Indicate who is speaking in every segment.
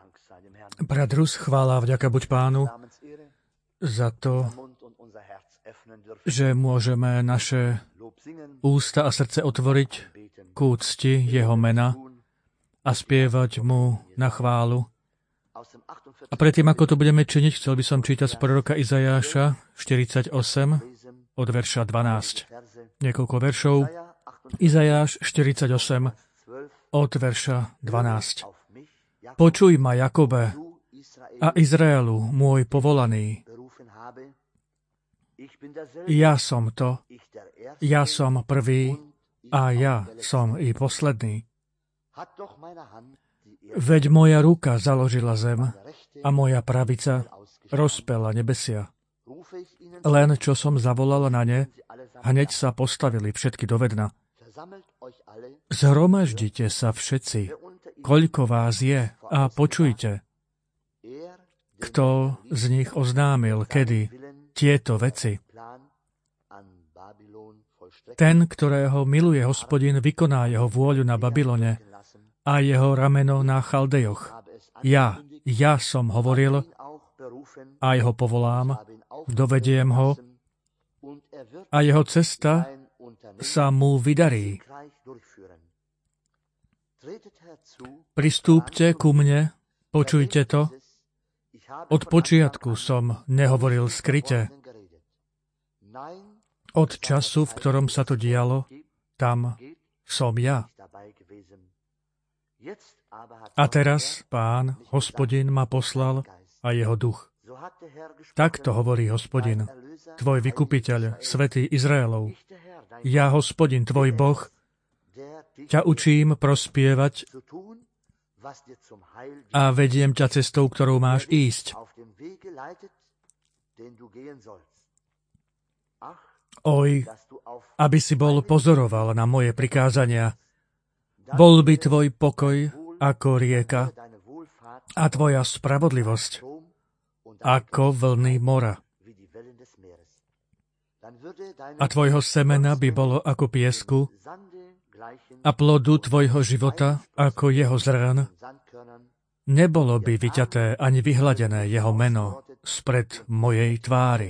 Speaker 1: Brat Rus, chvála a vďaka buď Pánu za to, že môžeme naše ústa a srdce otvoriť k úcti jeho mena a spievať mu na chválu. A predtým, ako to budeme činiť, chcel by som čítať z proroka Izajáša 48 od verša 12. Niekoľko veršov. Izajáš 48 od verša 12. Počuj ma, Jakobe, a Izraelu, môj povolaný. Ja som to, ja som prvý a ja som i posledný. Veď moja ruka založila zem a moja pravica rozpela nebesia. Len čo som zavolala na ne, hneď sa postavili všetky do vedna. Zhromaždite sa všetci, koľko vás je, a počujte, kto z nich oznámil, kedy tieto veci. Ten, ktorého miluje Hospodin, vykoná jeho vôľu na Babylone a jeho rameno na Chaldejoch. Ja som hovoril a jeho povolám, dovediem ho a jeho cesta sa mu vydarí. Pristúpte ku mne, počujte to. Od počiatku som nehovoril skryte. Od času, v ktorom sa to dialo, tam som ja. A teraz Pán, Hospodin, ma poslal a jeho duch. Takto hovorí Hospodin, tvoj vykupiteľ, svätý Izraelov. Ja, Hospodin, tvoj Boh, ťa učím prospievať a vediem ťa cestou, ktorou máš ísť. Oj, aby si bol pozoroval na moje prikázania. Bol by tvoj pokoj ako rieka a tvoja spravodlivosť ako vlny mora. A tvojho semena by bolo ako piesku a plodu tvojho života ako jeho zrn. Nebolo by vyťaté ani vyhladené jeho meno spred mojej tvári.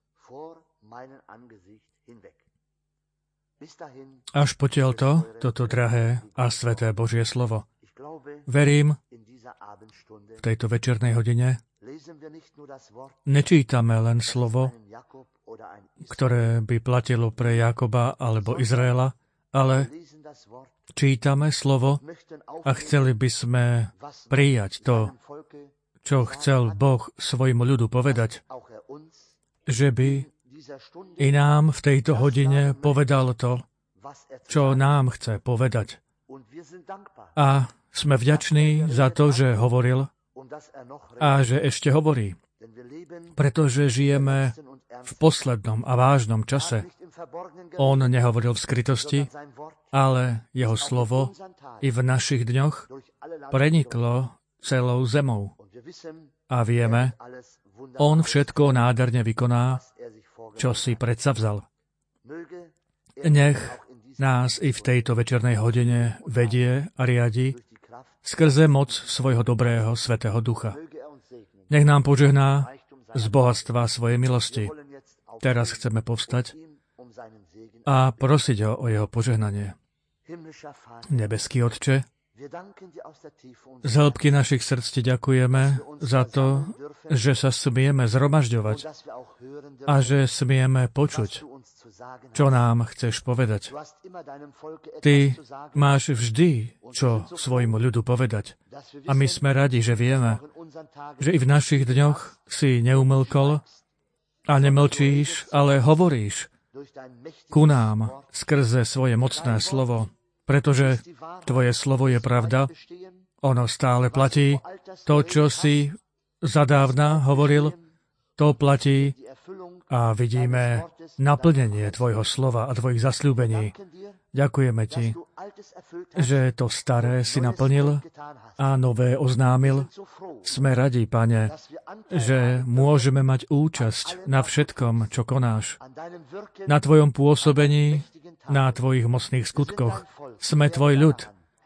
Speaker 1: Až potiaľto toto drahé a sveté Božie slovo. Verím, v tejto večernej hodine nečítame len slovo, ktoré by platilo pre Jakoba alebo Izraela, ale čítame slovo a chceli by sme prijať to, čo chcel Boh svojmu ľudu povedať, že by i nám v tejto hodine povedal to, čo nám chce povedať. A sme vďační za to, že hovoril a že ešte hovorí, pretože žijeme v poslednom a vážnom čase. On nehovoril v skrytosti, ale jeho slovo i v našich dňoch preniklo celou zemou. A vieme, on všetko nádherne vykoná, čo si predsavzal. Nech nás i v tejto večernej hodine vedie a riadi skrze moc svojho dobrého svätého ducha. Nech nám požehná z bohatstva svojej milosti. Teraz chceme povstať a prosiť ho o jeho požehnanie. Nebeský Otče, z hĺbky našich srdc ti ďakujeme za to, že sa smieme zhromažďovať a že smieme počuť, čo nám chceš povedať. Ty máš vždy, čo svojmu ľudu povedať. A my sme radi, že vieme, že i v našich dňoch si neumlkol a nemlčíš, ale hovoríš ku nám skrze svoje mocné slovo, pretože tvoje slovo je pravda, ono stále platí. To, čo si zadávna hovoril, to platí a vidíme naplnenie tvojho slova a tvojich zasľúbení. Ďakujeme ti, že to staré si naplnil a nové oznámil. Sme radi, Pane, že môžeme mať účasť na všetkom, čo konáš. Na tvojom pôsobení, na tvojich mocných skutkoch. Sme tvoj ľud.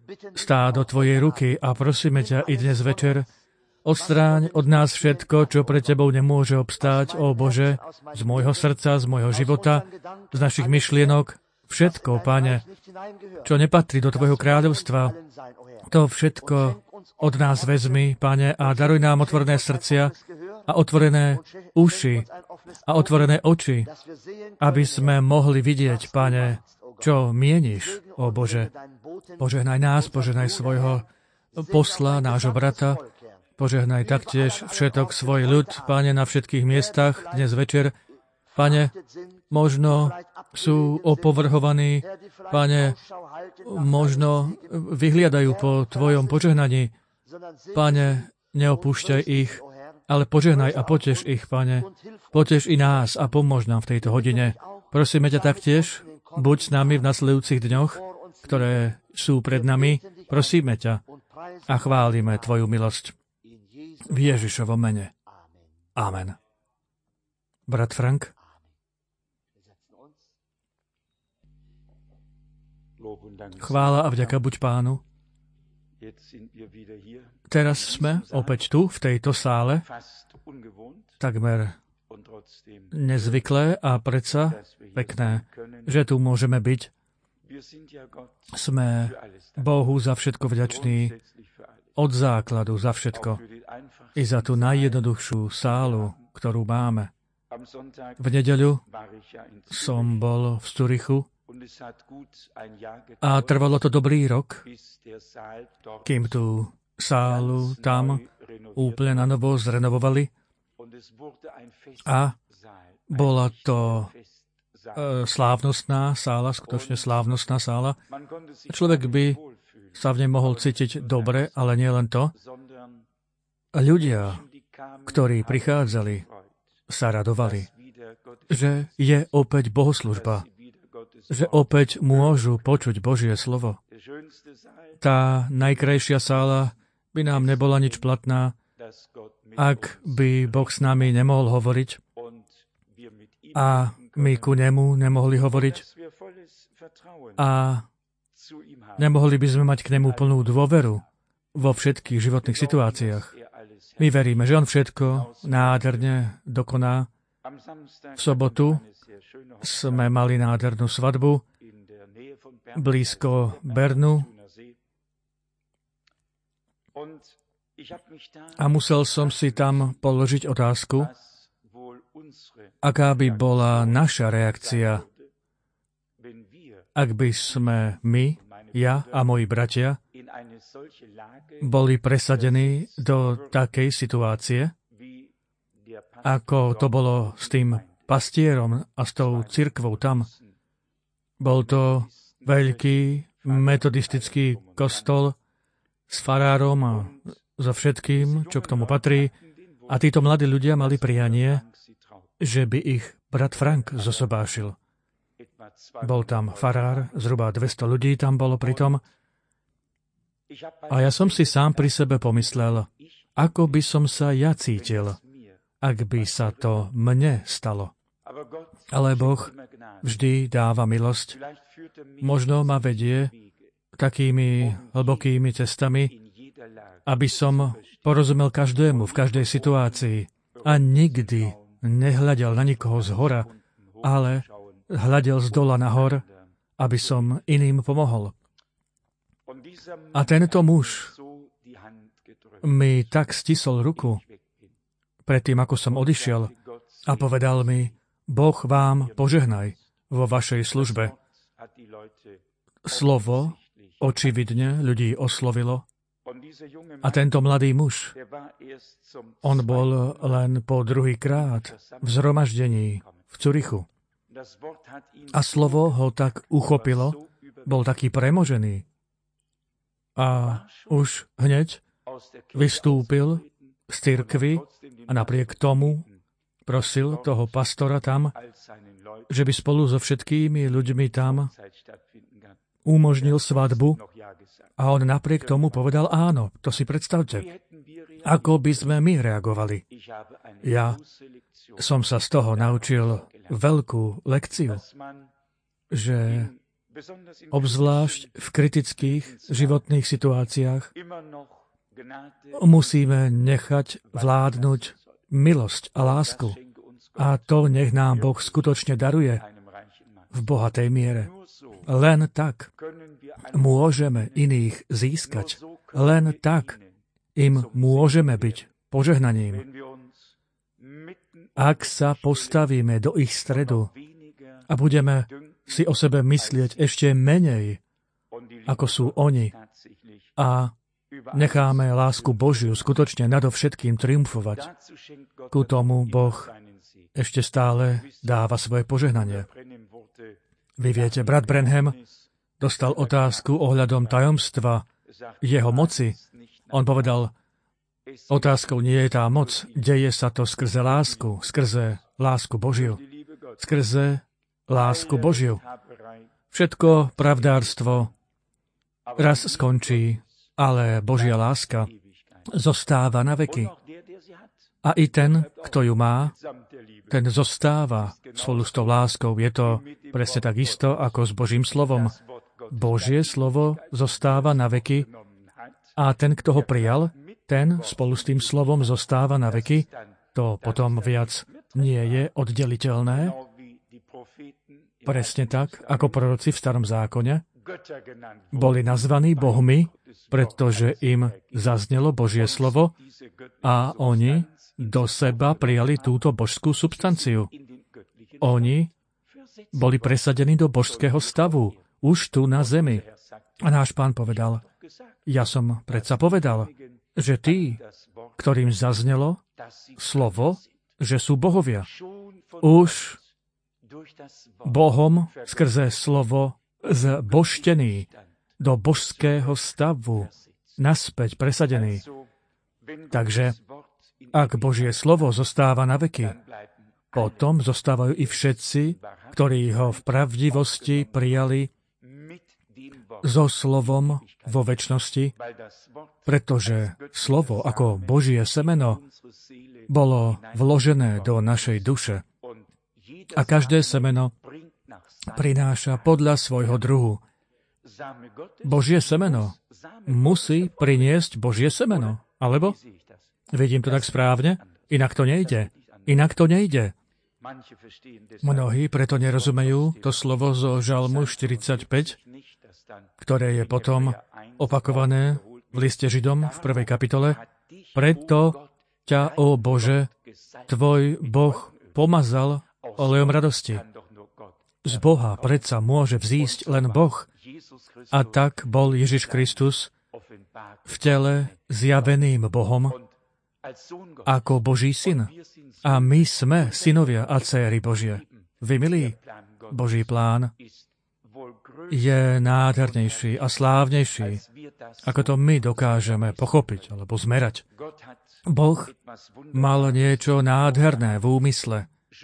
Speaker 1: stádo tvojej ruky a prosíme ťa i dnes večer, odstráň od nás všetko, čo pre tebou nemôže obstáť, ó Bože, z môjho srdca, z môjho života, z našich myšlienok, všetko, Pane, čo nepatrí do tvojho kráľovstva, to všetko od nás vezmi, Pane, a daruj nám otvorené srdcia a otvorené uši a otvorené oči, aby sme mohli vidieť, Pane, čo mieníš, ó Bože. Požehnaj nás, požehnaj svojho posla, nášho brata, požehnaj taktiež všetok svoj ľud, Pane, na všetkých miestach dnes večer. Pane, možno sú opovrhovaní, Pane, možno vyhliadajú po tvojom požehnaní. Pane, neopúšťaj ich, ale požehnaj a poteš ich, Pane. Poteš i nás a pomôž nám v tejto hodine. Prosíme ťa taktiež, buď s nami v nasledujúcich dňoch, ktoré sú pred nami. Prosíme ťa a chválime tvoju milosť. V Ježišovom mene. Amen. Brat Frank. Chvála a vďaka buď Pánu. Teraz sme opäť tu, v tejto sále, takmer nezvyklé a predsa pekné, že tu môžeme byť. Sme Bohu za všetko vďační, od základu za všetko, i za tú najjednoduchšiu sálu, ktorú máme. V nedeľu som bol v Zürichu a trvalo to dobrý rok, kým tú sálu tam úplne na novo zrenovovali a bola to slávnostná sála, skutočne slávnostná sála. Človek by sa v nej mohol cítiť dobre, ale nie len to. Ľudia, ktorí prichádzali, sa radovali, že je opäť bohoslužba, že opäť môžu počuť Božie slovo. Tá najkrajšia sála by nám nebola nič platná, ak by Boh s nami nemohol hovoriť a my ku nemu nemohli hovoriť a nemohli by sme mať k nemu plnú dôveru vo všetkých životných situáciách. My veríme, že on všetko nádherne dokoná. V sobotu sme mali nádhernú svadbu blízko Bernu a musel som si tam položiť otázku, aká by bola naša reakcia, ak by sme my, ja a moji bratia, boli presadení do takej situácie, ako to bolo s tým pastierom a s tou cirkvou tam. Bol to veľký metodistický kostol s farárom a so všetkým, čo k tomu patrí. A títo mladí ľudia mali prianie, že by ich brat Frank zosobášil. Bol tam farár, zhruba 200 ľudí tam bolo pritom. A ja som si sám pri sebe pomyslel, ako by som sa ja cítil, ak by sa to mne stalo. Ale Boh vždy dáva milosť. Možno ma vedie takými hlbokými cestami, aby som porozumel každému v každej situácii a nikdy nehľadel na nikoho zhora, ale hľadel z dola nahor, aby som iným pomohol. A tento muž mi tak stisol ruku predtým, ako som odišiel a povedal mi, Boh vám požehnaj vo vašej službe. Slovo očividne ľudí oslovilo a tento mladý muž, on bol len po druhýkrát v zhromaždení v Zürichu. A slovo ho tak uchopilo, bol taký premožený. A už hneď vystúpil z cirkvi a napriek tomu prosil toho pastora tam, že by spolu so všetkými ľuďmi tam umožnil svadbu a on napriek tomu povedal áno. To si predstavte. Ako by sme my reagovali? Ja som sa z toho naučil veľkú lekciu, že obzvlášť v kritických životných situáciách, musíme nechať vládnuť milosť a lásku. A to nech nám Boh skutočne daruje v bohatej miere. Len tak môžeme iných získať. Len tak im môžeme byť požehnaním. Ak sa postavíme do ich stredu a budeme si o sebe myslieť ešte menej, ako sú oni, a necháme lásku Božiu skutočne nadovšetkým triumfovať, ku tomu Boh ešte stále dáva svoje požehnanie. Vy viete, brat Branham dostal otázku ohľadom tajomstva jeho moci. On povedal, otázkou nie je tá moc, deje sa to skrze lásku Božiu. Skrze lásku Božiu. Všetko pravdárstvo raz skončí, ale Božia láska zostáva na veky. A i ten, kto ju má, ten zostáva spolu s tou láskou. Je to presne tak isto ako s Božím slovom. Božie slovo zostáva na veky a ten, kto ho prijal, ten spolu s tým slovom zostáva na veky. To potom viac nie je oddeliteľné. Presne tak, ako proroci v Starom zákone boli nazvaní bohmi, pretože im zaznelo Božie slovo a oni do seba prijali túto božskú substanciu. Oni boli presadení do božského stavu, už tu na zemi. A náš Pán povedal, ja som predsa povedal, že tí, ktorým zaznelo slovo, že sú bohovia, už Bohom skrze slovo zbožtení do božského stavu, naspäť presadený. Takže ak Božie slovo zostáva na veky, potom zostávajú i všetci, ktorí ho v pravdivosti prijali so slovom vo večnosti, pretože slovo ako Božie semeno bolo vložené do našej duše. A každé semeno prináša podľa svojho druhu. Božie semeno musí priniesť Božie semeno. Alebo? Vidím to tak správne? Inak to nejde. Mnohí preto nerozumejú to slovo zo Žalmu 45, ktoré je potom opakované v liste Židom v 1. kapitole. Preto ťa, ó Bože, tvoj Boh pomazal olejom radosti. Z Boha predsa môže vzísť len Boh. A tak bol Ježiš Kristus v tele zjaveným Bohom ako Boží syn. A my sme synovia a dcéry Božie. Vy, milí, Boží plán je nádhernejší a slávnejší, ako to my dokážeme pochopiť alebo zmerať. Boh mal niečo nádherné v úmysle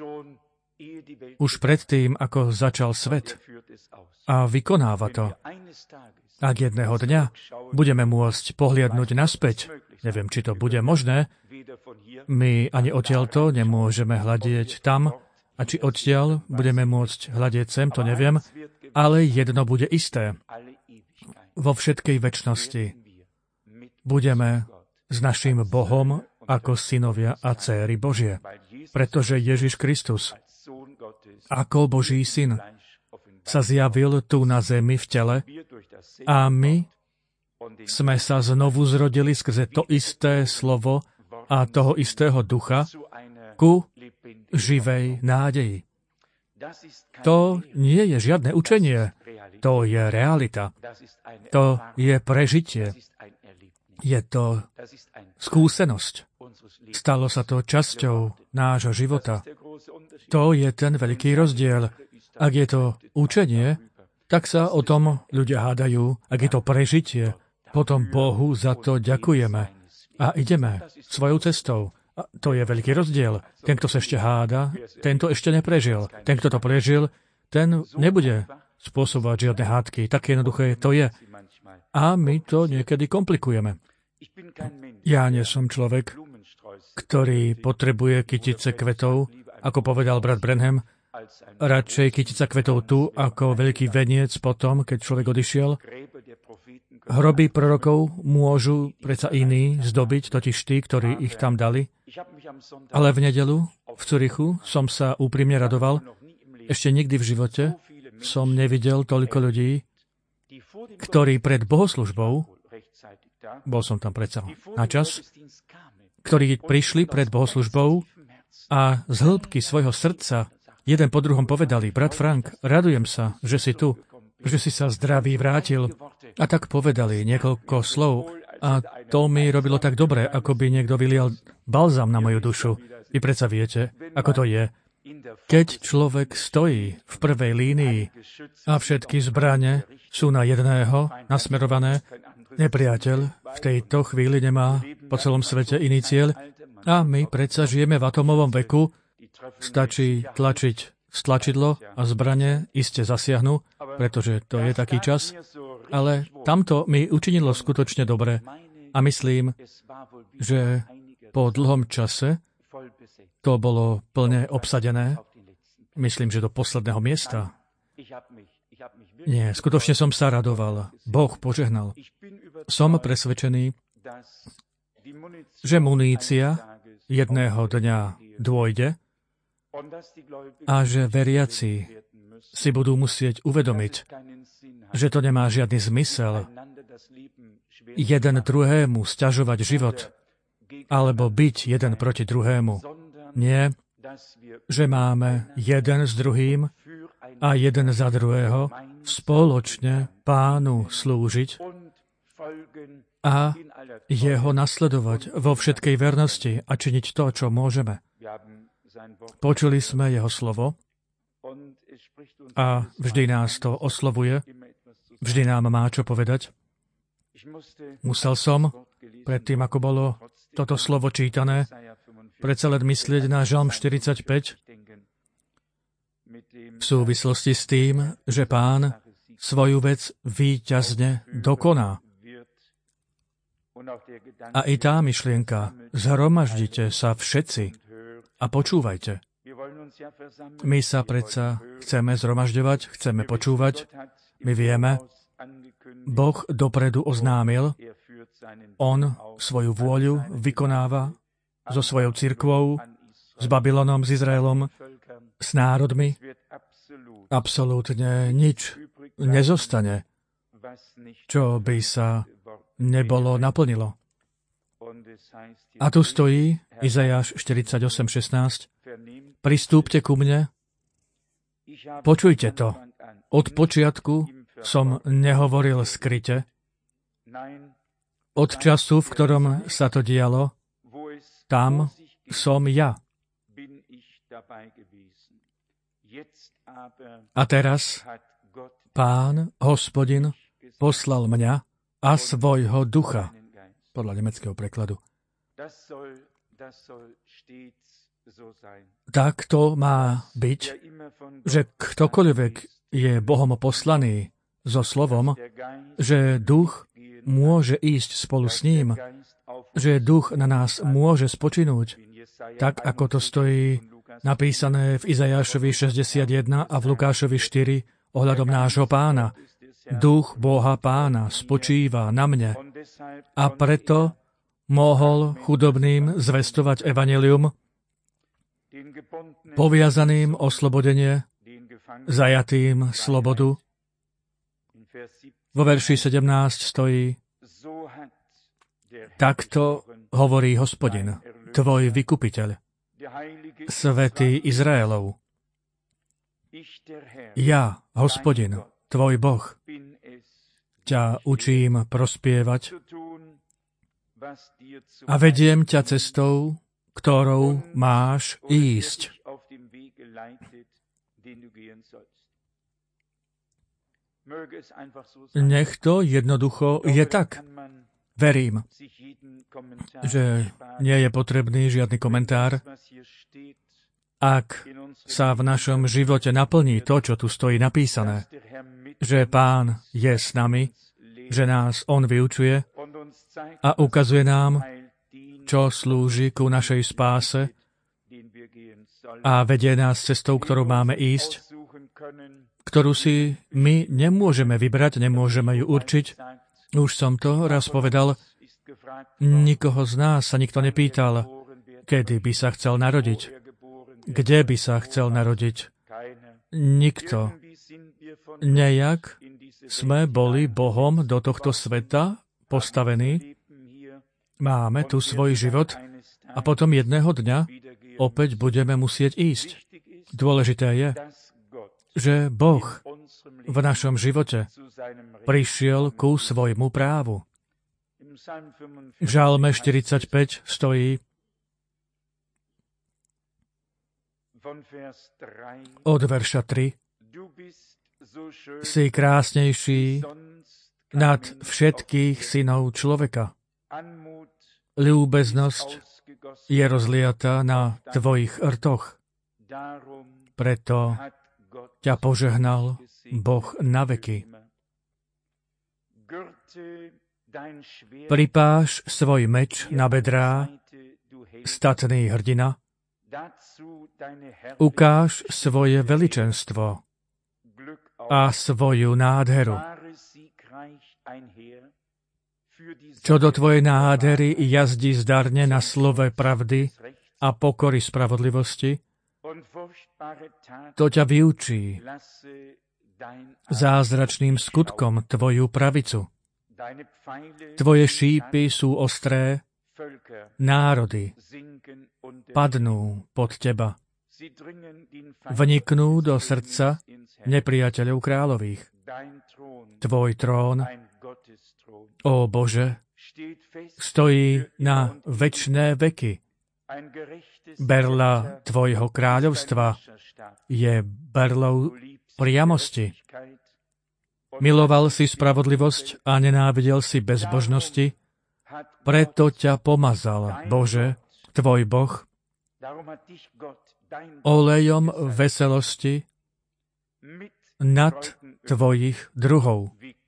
Speaker 1: už predtým, ako začal svet. A vykonáva to. Ak jedného dňa budeme môcť pohliadnúť naspäť, neviem, či to bude možné, my ani odtiaľto nemôžeme hľadieť tam, a či odtiaľ budeme môcť hľadieť sem, to neviem, ale jedno bude isté. Vo všetkej večnosti budeme s naším Bohom ako synovia a dcéry Božie, pretože Ježiš Kristus ako Boží syn sa zjavil tu na zemi v tele a my sme sa znovu zrodili skrze to isté slovo a toho istého ducha ku živej nádeji. To nie je žiadne učenie, to je realita. To je prežitie. Je to skúsenosť. Stalo sa to časťou nášho života. To je ten veľký rozdiel. Ak je to učenie, tak sa o tom ľudia hádajú. Ak je to prežitie, potom Bohu za to ďakujeme. A ideme svojou cestou. A to je veľký rozdiel. Ten, kto sa ešte háda, ten to ešte neprežil. Ten, kto to prežil, ten nebude spôsobovať žiadne hádky. Také jednoduché to je. A my to niekedy komplikujeme. Ja nie som človek, ktorý potrebuje kytice kvetov, ako povedal brat Branham, radšej kytica kvetov tu, ako veľký veniec potom, keď človek odišiel. Hroby prorokov môžu predsa iní zdobiť, totiž tí, ktorí ich tam dali. Ale v nedeľu v Zürichu som sa úprimne radoval. Ešte nikdy v živote som nevidel toľko ľudí, ktorí pred bohoslužbou, bol som tam predsa na čas, ktorí prišli pred bohoslužbou a z hĺbky svojho srdca jeden po druhom povedali: brat Frank, radujem sa, že si tu, že si sa zdravý vrátil. A tak povedali niekoľko slov a to mi robilo tak dobre, ako by niekto vylial balzam na moju dušu. Vy predsa viete, ako to je. Keď človek stojí v prvej línii a všetky zbrane sú na jedného nasmerované, nepriateľ v tejto chvíli nemá po celom svete iný cieľ a my predsa žijeme v atomovom veku, stačí tlačiť stlačidlo a zbrane iste zasiahnu, pretože to je taký čas. Ale tamto mi učinilo skutočne dobre a myslím, že po dlhom čase to bolo plne obsadené. Myslím, že do posledného miesta. Nie, skutočne som sa radoval. Boh požehnal. Som presvedčený, že munícia jedného dňa dôjde a že veriaci si budú musieť uvedomiť, že to nemá žiadny zmysel jeden druhému sťažovať život alebo byť jeden proti druhému. Nie, že máme jeden s druhým a jeden za druhého spoločne Pánu slúžiť a jeho nasledovať vo všetkej vernosti a činiť to, čo môžeme. Počuli sme jeho slovo a vždy nás to oslovuje, vždy nám má čo povedať. Musel som, predtým ako bolo toto slovo čítané, predsa len myslieť na Žalm 45 v súvislosti s tým, že Pán svoju vec víťazne dokoná. A i tá myšlienka, zhromaždite sa všetci a počúvajte. My sa predsa chceme zhromažďovať, chceme počúvať. My vieme, Boh dopredu oznámil, on svoju vôľu vykonáva so svojou cirkvou, s Babylonom, s Izraelom, s národmi. Absolútne nič nezostane, čo by sa nebolo naplnilo. A tu stojí Izajáš 48:16. Pristúpte ku mne, počujte to. Od počiatku som nehovoril skryte. Od času, v ktorom sa to dialo, tam som ja. A teraz Pán, Hospodin, poslal mňa a svojho ducha. Podľa nemeckého prekladu. Tak to má byť, že ktokoľvek je Bohom poslaný so slovom, že duch môže ísť spolu s ním, že duch na nás môže spočinúť, tak ako to stojí napísané v Izajášovi 61 a v Lukášovi 4 ohľadom nášho Pána. Duch Boha Pána spočíva na mne a preto mohol chudobným zvestovať evanjelium, poviazaným oslobodenie, zajatým slobodu. Vo verši 17 stojí: takto hovorí Hospodin, tvoj vykupiteľ, svätý Izraelov. Ja, Hospodin, tvoj Boh, ťa učím prospievať a vediem ťa cestou, ktorou máš ísť. Nech to jednoducho je tak. Verím, že nie je potrebný žiadny komentár. Ak sa v našom živote naplní to, čo tu stojí napísané, že Pán je s nami, že nás On vyučuje a ukazuje nám, čo slúži ku našej spáse, a vedie nás cestou, ktorou máme ísť, ktorú si my nemôžeme vybrať, nemôžeme ju určiť. Už som to raz povedal, nikoho z nás sa nikto nepýtal, kedy by sa chcel narodiť, kde by sa chcel narodiť. Nikto. Nejak sme boli Bohom do tohto sveta postavení, máme tu svoj život a potom jedného dňa opäť budeme musieť ísť. Dôležité je, že Boh v našom živote prišiel ku svojmu právu. V Žalme 45 stojí od verša 3: Si krásnejší nad všetkých synov človeka. Ľúbeznosť je rozliatá na tvojich rtoch. Preto ťa požehnal Boh na veky. Pripáš svoj meč na bedrá, statný hrdina. Ukáž svoje veličenstvo a svoju nádheru. Čo do tvojej nádhery jazdí zdarne na slove pravdy a pokory spravodlivosti, to ťa vyučí zázračným skutkom tvoju pravicu. Tvoje šípy sú ostré, národy padnú pod teba. Vniknú do srdca nepriateľov kráľových. Tvoj trón, ó Bože, stojí na večné veky. Berla tvojho kráľovstva je berlou priamosti. Miloval si spravodlivosť a nenávidel si bezbožnosti, preto ťa pomazal, Bože, tvoj Boh, olejom veselosti nad tvojich druhov.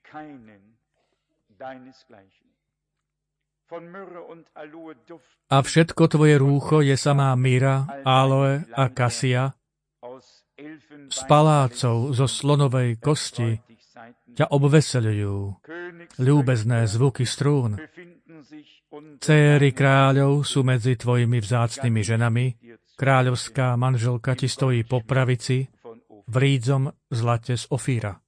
Speaker 1: A všetko tvoje rúcho je samá míra, áloe a kasia. Z palácov zo slonovej kosti ťa obveseľujú ľúbezné zvuky strún. Céry kráľov sú medzi tvojimi vzácnymi ženami. Kráľovská manželka ti stojí po pravici v rídzom zlate z Ofíra.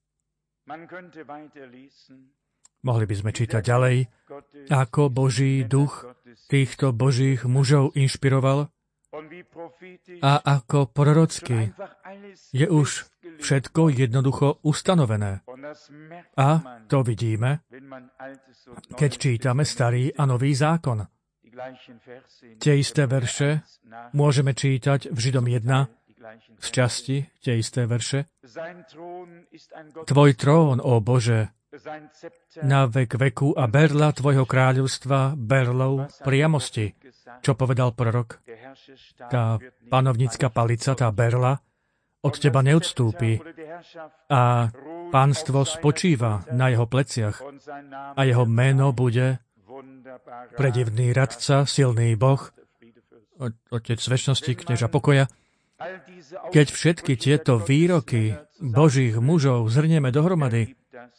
Speaker 1: Mohli by sme čítať ďalej, ako Boží duch týchto Božích mužov inšpiroval a ako prorocky je už všetko jednoducho ustanovené. A to vidíme, keď čítame Starý a Nový zákon. Tie isté verše môžeme čítať v Židom 1, z časti tie isté verše. Tvoj trón, ó Bože, na vek veku a berla tvojho kráľovstva berlou priamosti. Čo povedal prorok? Tá panovnícka palica, tá berla, od teba neodstúpi a pánstvo spočíva na jeho pleciach a jeho meno bude predivný radca, silný Boh, Otec večnosti, knieža pokoja. Keď všetky tieto výroky Božích mužov zhrnieme dohromady,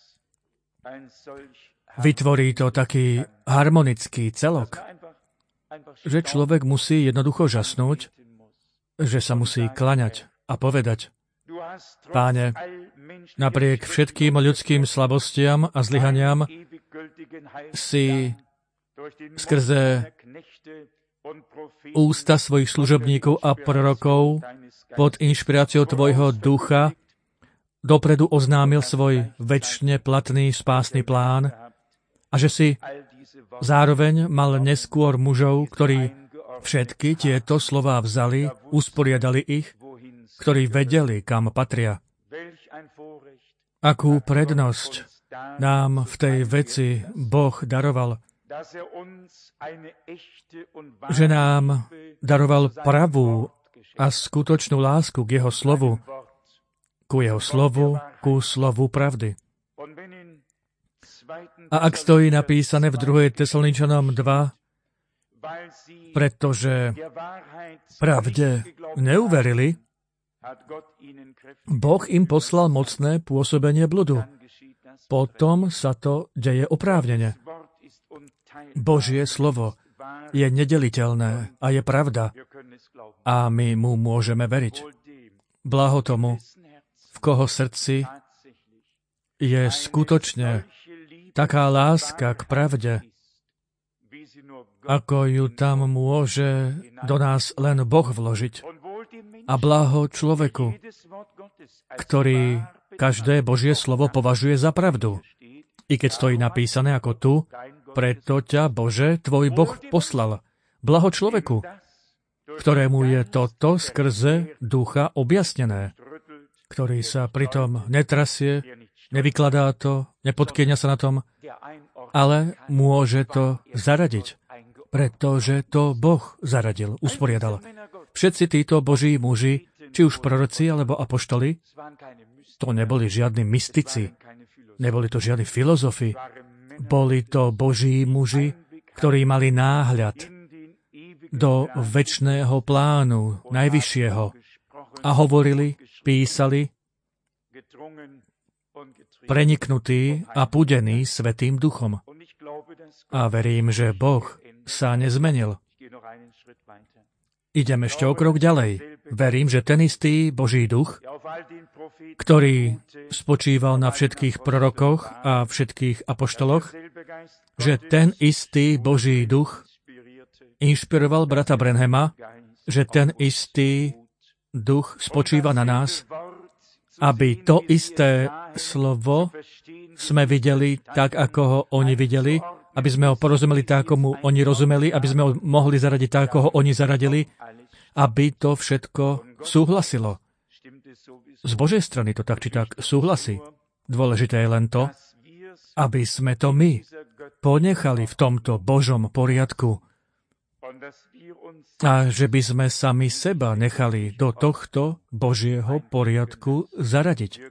Speaker 1: vytvorí to taký harmonický celok, že človek musí jednoducho žasnúť, že sa musí klaňať a povedať: Páne, napriek všetkým ľudským slabostiam a zlyhaniam si skrze ústa svojich služobníkov a prorokov pod inšpiráciou tvojho ducha dopredu oznámil svoj večne platný spásny plán a že si zároveň mal neskôr mužov, ktorí všetky tieto slová vzali, usporiadali ich, ktorí vedeli, kam patria. Akú prednosť nám v tej veci Boh daroval, že nám daroval pravú a skutočnú lásku k jeho slovu, ku slovu pravdy. A ak stojí napísané v 2. Tesaloničanom 2, pretože pravde neuverili, Boh im poslal mocné pôsobenie bludu. Potom sa to deje oprávnene. Božie slovo je nedeliteľné a je pravda a my mu môžeme veriť. Blaho tomu, v koho srdci je skutočne taká láska k pravde, ako ju tam môže do nás len Boh vložiť. A blaho človeku, ktorý každé Božie slovo považuje za pravdu. I keď stojí napísané ako tu, preto ťa, Bože, tvoj Boh poslal. Blaho človeku, ktorému je toto skrze ducha objasnené, ktorý sa pritom netrasie, nevykladá to, nepodkýňa sa na tom, ale môže to zaradiť, pretože to Boh zaradil, usporiadal. Všetci títo Boží muži, či už proroci alebo apoštoli, to neboli žiadni mystici, neboli to žiadni filozofi, boli to Boží muži, ktorí mali náhľad do večného plánu, najvyššieho, a hovorili, písali, preniknutí a púdení Svätým Duchom. A verím, že Boh sa nezmenil. Idem ešte o krok ďalej. Verím, že ten istý Boží duch, ktorý spočíval na všetkých prorokoch a všetkých apoštoloch, že ten istý Boží duch inšpiroval brata Branhama, že ten istý duch spočíva na nás, aby to isté slovo sme videli tak, ako ho oni videli, aby sme ho porozumeli tak, ako mu oni rozumeli, aby sme ho mohli zaradiť tak, ako ho oni zaradili, aby to všetko súhlasilo. Z Božej strany to tak či tak súhlasí. Dôležité je len to, aby sme to my ponechali v tomto Božom poriadku a že by sme sami seba nechali do tohto Božieho poriadku zaradiť.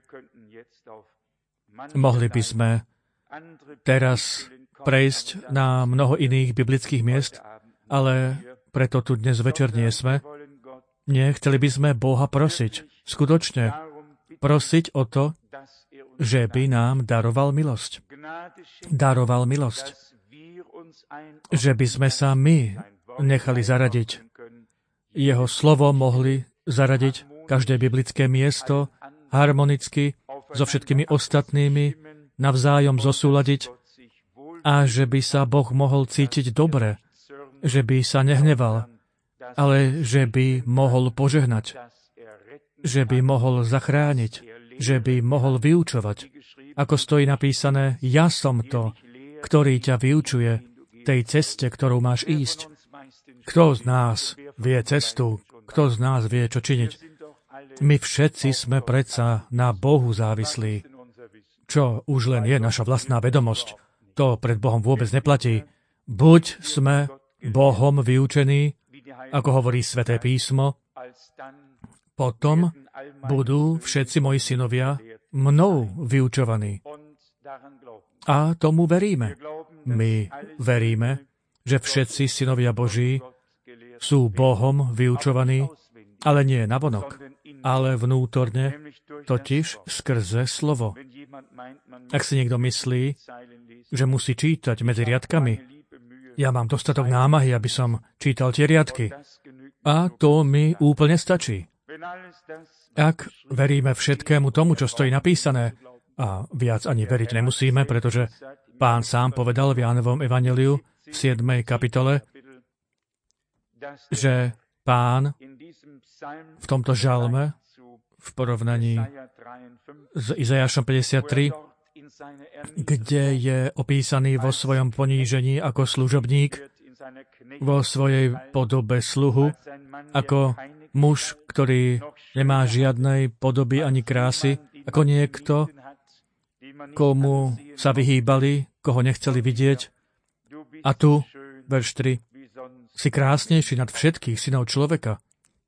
Speaker 1: Mohli by sme teraz prejsť na mnoho iných biblických miest, ale preto tu dnes večer nie sme. Nie, chceli by sme Boha prosiť. Skutočne prosiť o to, že by nám daroval milosť. Daroval milosť. Že by sme sa my nechali zaradiť. Jeho slovo mohli zaradiť každé biblické miesto harmonicky so všetkými ostatnými, navzájom zosúladiť a že by sa Boh mohol cítiť dobre, že by sa nehneval, ale že by mohol požehnať, že by mohol zachrániť, že by mohol vyučovať. Ako stojí napísané, ja som to, ktorý ťa vyučuje tej ceste, ktorou máš ísť. Kto z nás vie cestu? Kto z nás vie, čo činiť? My všetci sme predsa na Bohu závislí, čo už len je naša vlastná vedomosť. To pred Bohom vôbec neplatí. Buď sme Bohom vyučení, ako hovorí Sväté písmo, potom budú všetci moji synovia mnou vyučovaní. A tomu veríme. My veríme, že všetci synovia Boží sú Bohom vyučovaní, ale nie navonok, ale vnútorne, totiž skrze slovo. Ak si niekto myslí, že musí čítať medzi riadkami, ja mám dostatok námahy, aby som čítal tie riadky. A to mi úplne stačí. Ak veríme všetkému tomu, čo stojí napísané, a viac ani veriť nemusíme, pretože Pán sám povedal v Jánovom evanjeliu v 7. kapitole, že Pán v tomto žalme v porovnaní s Izajašom 53, kde je opísaný vo svojom ponížení ako služobník, vo svojej podobe sluhu, ako muž, ktorý nemá žiadnej podoby ani krásy, ako niekto, komu sa vyhýbali, koho nechceli vidieť. A tu, verš 3, si krásnejší nad všetkých synov človeka.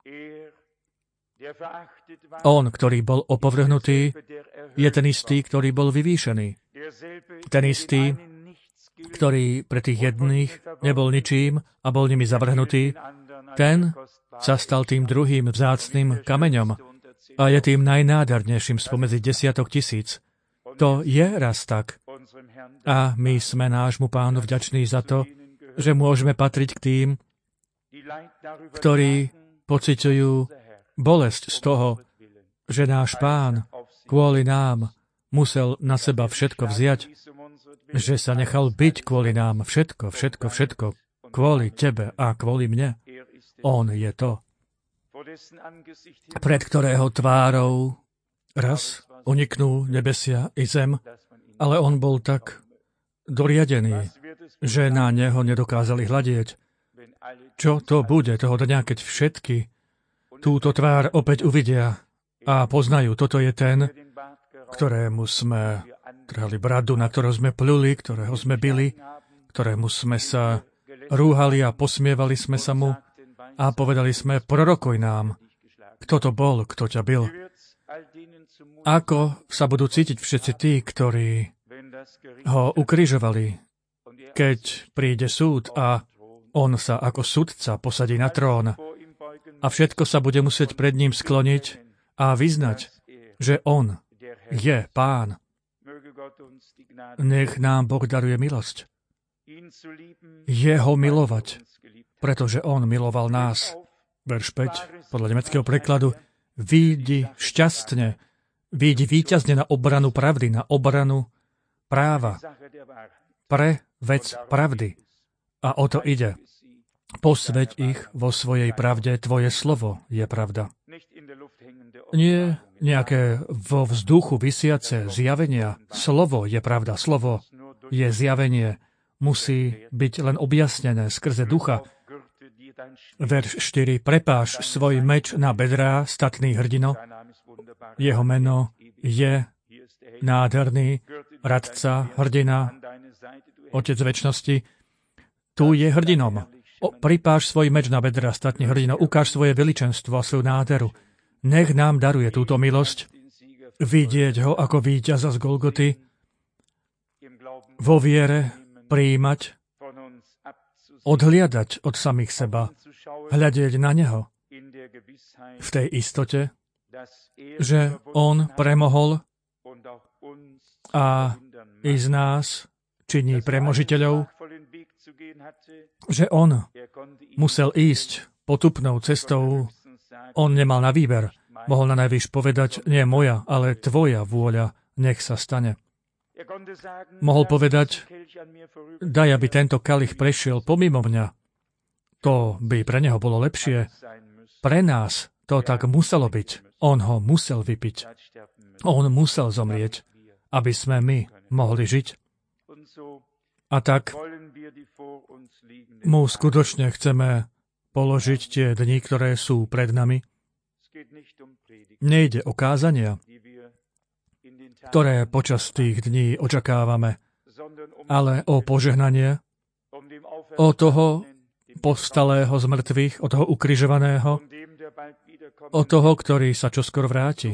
Speaker 1: On, ktorý bol opovrhnutý, je ten istý, ktorý bol vyvýšený. Ten istý, ktorý pre tých jedných nebol ničím a bol nimi zavrhnutý, ten sa stal tým druhým vzácnym kameňom a je tým najnádhernejším spomedzi 10 000. To je raz tak. A my sme nášmu Pánu vďační za to, že môžeme patriť k tým, ktorí pociťujú bolesť z toho, že náš Pán kvôli nám musel na seba všetko vziať, že sa nechal byť kvôli nám všetko, kvôli tebe a kvôli mne. On je to, pred ktorého tvárou raz uniknú nebesia i zem, ale on bol tak doriadený, že na neho nedokázali hľadieť. Čo to bude toho dňa, keď všetky túto tvár opäť uvidia a poznajú, toto je ten, ktorému sme trhali bradu, na ktorého sme pluli, ktorého sme bili, ktorému sme sa rúhali a posmievali sme sa mu a povedali sme, prorokuj nám, kto to bol, kto ťa bil. Ako sa budú cítiť všetci tí, ktorí ho ukrižovali, keď príde súd a on sa ako sudca posadí na trón a všetko sa bude musieť pred ním skloniť a vyznať, že on je Pán. Nech nám Boh daruje milosť. Jeho milovať, pretože on miloval nás. Verš 5, podľa nemeckého prekladu, výjdi šťastne, výjdi víťazne na obranu pravdy, na obranu práva, pre vec pravdy. A o to ide. Posveť ich vo svojej pravde, tvoje slovo je pravda. Nie nejaké vo vzduchu visiace zjavenia. Slovo je pravda, slovo je zjavenie. Musí byť len objasnené skrze ducha. Verš 4. Prepáš svoj meč na bedrá, statný hrdino. Jeho meno je nádherný, radca, hrdina, otec večnosti. Tu je hrdinom. Pripáš svoj meč na bedrá, statný hrdino. Ukáž svoje veličenstvo a svoju nádheru. Nech nám daruje túto milosť, vidieť ho ako víťaza z Golgoty, vo viere prijímať, odhliadať od samých seba, hľadieť na neho v tej istote, že on premohol a i z nás činí premožiteľov, že on musel ísť potupnou cestou. On nemal na výber. Mohol na najvyš povedať, nie moja, ale tvoja vôľa, nech sa stane. Mohol povedať, daj, aby tento kalich prešiel pomimo mňa. To by pre neho bolo lepšie. Pre nás to tak muselo byť. On ho musel vypiť. On musel zomrieť, aby sme my mohli žiť. A tak mu skutočne chceme položiť tie dni, ktoré sú pred nami. Nejde o kázania, ktoré počas tých dní očakávame, ale o požehnanie, o toho povstalého z mŕtvych, o toho ukrižovaného, o toho, ktorý sa čoskoro vráti.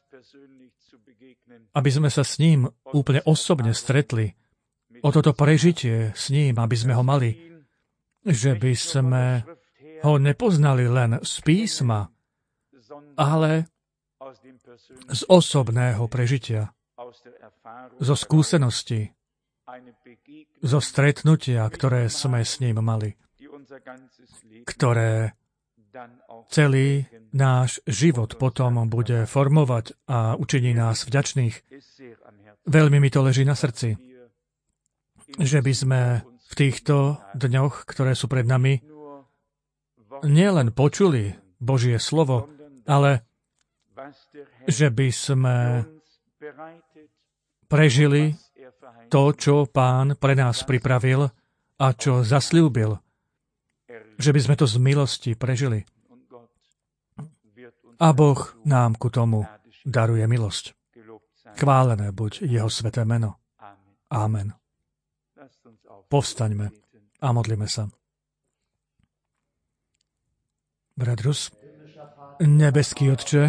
Speaker 1: Aby sme sa s ním úplne osobne stretli, o toto prežitie s ním, aby sme ho mali, že by sme ho nepoznali len z písma, ale z osobného prežitia, zo skúsenosti, zo stretnutia, ktoré sme s ním mali, ktoré celý náš život potom bude formovať a učiní nás vďačných. Veľmi mi to leží na srdci, že by sme v týchto dňoch, ktoré sú pred nami, nielen počuli Božie slovo, ale že by sme prežili to, čo Pán pre nás pripravil a čo zasľúbil. Že by sme to z milosti prežili. A Boh nám ku tomu daruje milosť. Chválené buď jeho sväté meno. Amen. Povstaňme a modlíme sa. Brat Rus, nebeský Otče,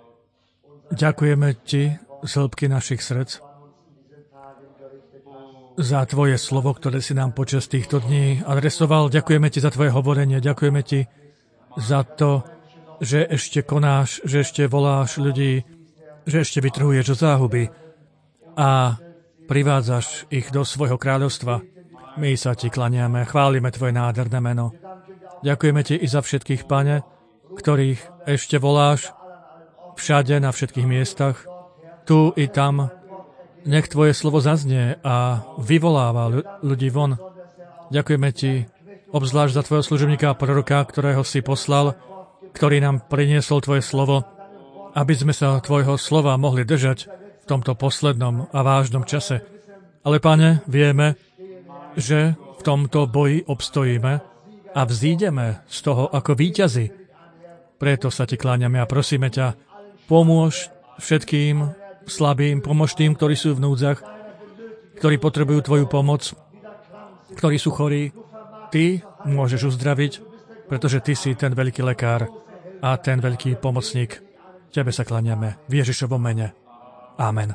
Speaker 1: ďakujeme Ti z hĺbky našich srdc za Tvoje slovo, ktoré si nám počas týchto dní adresoval. Ďakujeme Ti za Tvoje hovorenie, ďakujeme Ti za to, že ešte konáš, že ešte voláš ľudí, že ešte vytrhuješ zo záhuby a privádzaš ich do svojho kráľovstva. My sa Ti klaniame, chválime Tvoje nádherné meno. Ďakujeme Ti i za všetkých, Pane, ktorých ešte voláš všade, na všetkých miestach, tu i tam. Nech Tvoje slovo zaznie a vyvoláva ľudí von. Ďakujeme Ti obzvlášť za Tvojho služobníka a proroka, ktorého si poslal, ktorý nám priniesol Tvoje slovo, aby sme sa Tvojho slova mohli držať v tomto poslednom a vážnom čase. Ale, Pane, vieme, že v tomto boji obstojíme a vzídeme z toho ako víťazi. Preto sa Ti kláňame a prosíme ťa, pomôž všetkým slabým, pomôž tým, ktorí sú v núdzach, ktorí potrebujú Tvoju pomoc, ktorí sú chorí. Ty môžeš uzdraviť, pretože Ty si ten veľký lekár a ten veľký pomocník. Tebe sa kláňame v Ježišovom mene. Amen.